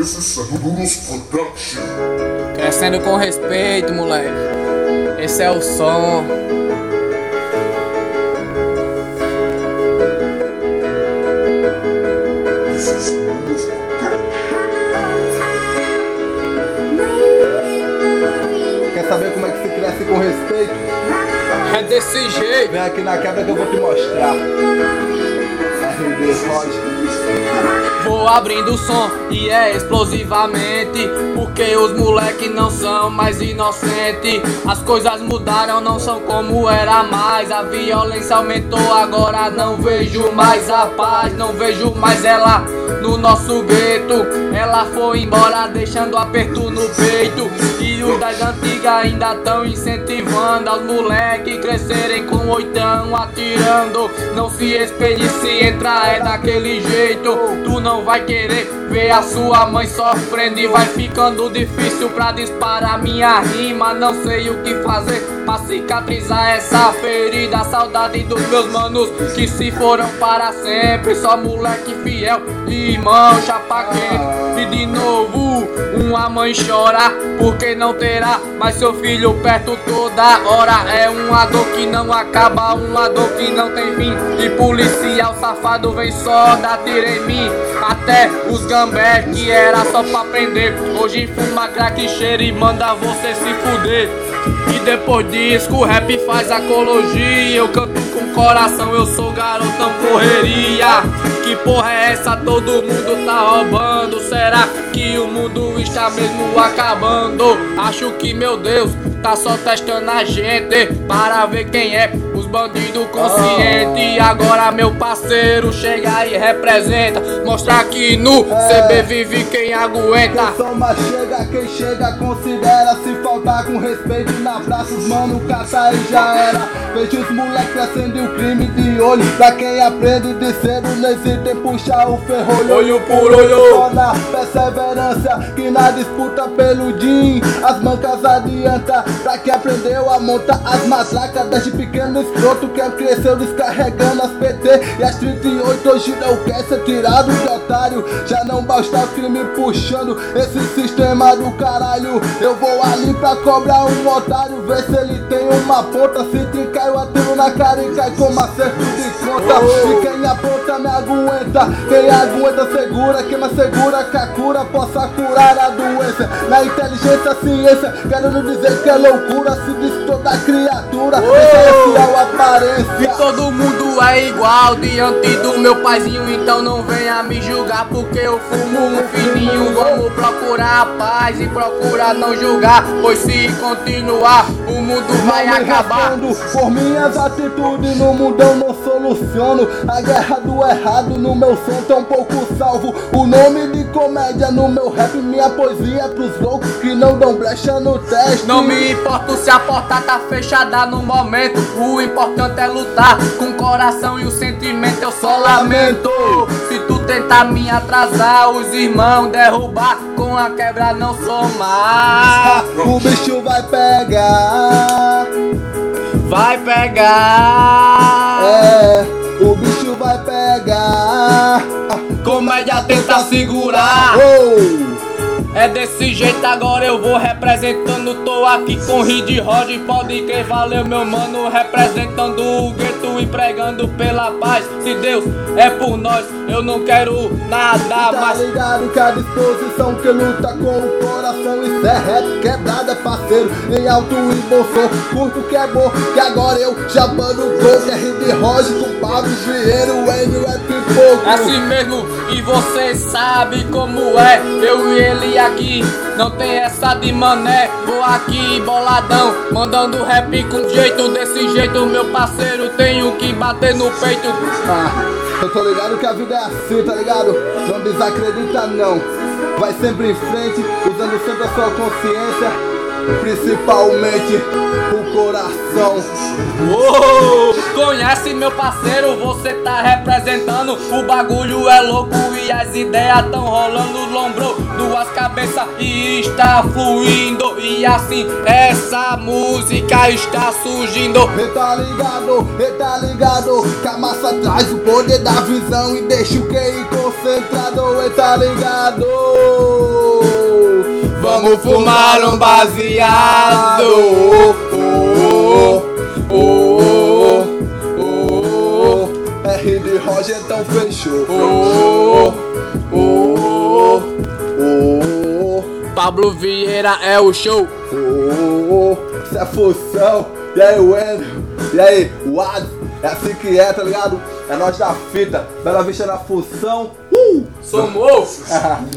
This is Lulu's Production. Crescendo com respeito, moleque. Esse é o som. This is Lulu's Production. Quer saber como é que se cresce com respeito? É desse jeito. Vem aqui na quebra que eu vou te mostrar. RD Roger. Vou abrindo o som e é explosivamente, porque os moleque não são mais inocentes. As coisas mudaram, não são como era mais. A violência aumentou, agora não vejo mais a paz. Não vejo mais ela no nosso gueto. Ela foi embora deixando aperto no peito. E os das antigas ainda tão incentivando aos moleque crescerem com oitão atirando. Não se espelhe, se entrar é daquele jeito. Tu não vai querer ver a sua mãe sofrendo e vai ficando difícil pra disparar minha rima. Não sei o que fazer pra cicatrizar essa ferida. Saudade dos meus manos que se foram para sempre. Só moleque fiel e irmão chapa quente. E de novo uma mãe chora porque não terá mais seu filho perto toda hora. É uma dor que não acaba, uma dor que não tem fim. E policial safado vem só dar tiro em mim. Até os gambé que era só pra prender, hoje fuma crack, cheira e manda você se fuder. E depois disso o rap faz acologia. Eu canto com coração, eu sou garotão correria. Que porra é essa? Todo mundo tá roubando. Será que o mundo está mesmo acabando? Acho que, meu Deus, tá só testando a gente para ver quem é os bandidos conscientes. Agora meu parceiro chega e representa, mostrar que no CB vive quem aguenta. Quem soma chega, quem chega considera. Se faltar com respeito na praça, os mano cata e já era. Vejo os moleques crescendo e o crime de olho. Pra quem aprende de cedo, nesse tempo puxar o ferrolho. Olho por olho. Só na perseverança que na disputa pelo din as mancas adianta. Pra quem aprendeu a montar as matracas desde pequeno escroto, quem cresceu descarregando as PT e as 38 hoje não quer ser tirado de otário. Já não basta o crime puxando esse sistema do caralho. Eu vou ali pra cobrar um otário, ver se ele tem uma ponta. Se trincar eu atiro na cara e cai como acerto de conta. E quem aponta me aguenta, quem aguenta segura, quem mais segura que a cura possa curar a doença. Na inteligência, a ciência, querendo dizer que é loucura, se diz toda criatura, essencial aparência. E todo mundo é igual diante do meu paizinho, então não venha me julgar porque eu fumo um fininho. Vamos procurar a paz e procurar não julgar, pois se continuar o mundo vai acabar. Por minhas atitudes no mundo eu não soluciono a guerra do errado. No meu som tão pouco salvo o nome de comédia no meu rap. Minha poesia é pros loucos que não dão brecha no teste. Não me importo se a porta tá fechada no momento. O importante é lutar com o coração e o sentimento. Eu só lamento se tu tentar me atrasar, os irmãos derrubar, com a quebra não somar. O bicho vai pegar. Vai pegar. É, o bicho vai pegar. Comédia tenta segurar. Oh. É desse jeito, agora eu vou representando. Tô aqui com Rid Roger, pode crer, valeu meu mano. Representando o gueto e pregando pela paz. Se Deus é por nós, eu não quero nada Tá mais. ligado que a disposição que luta com o coração. Isso é rap, quebrada parceiro, em alto e bom som. Curto que é bom, que agora eu já mando o gol. Que é Rid Roger com Pablo Vieira, o Enio é pipoco. Assim mesmo, e você sabe como é. Eu e ele aqui, não tem essa de mané. Vou aqui boladão, mandando rap com jeito. Desse jeito, meu parceiro, tenho que bater no peito. Eu tô ligado que a vida é assim, tá ligado? Não desacredita não. Vai sempre em frente, usando sempre a sua consciência, principalmente o coração. Uou! Conhece meu parceiro, você tá representando. O bagulho é louco e as ideias tão rolando. Lombrou duas cabeças e está fluindo. E assim essa música está surgindo. Tá ligado, que a massa traz o poder da visão e deixa o QI concentrado. Tá ligado. vamos fumar um baseado. R de Roger, então fechou. Pablo Vieira é o show. Isso é função. E aí, o Andrew? E aí, o Ad? É assim que é, tá ligado? É nós da fita. Bela Vista na função. Somos!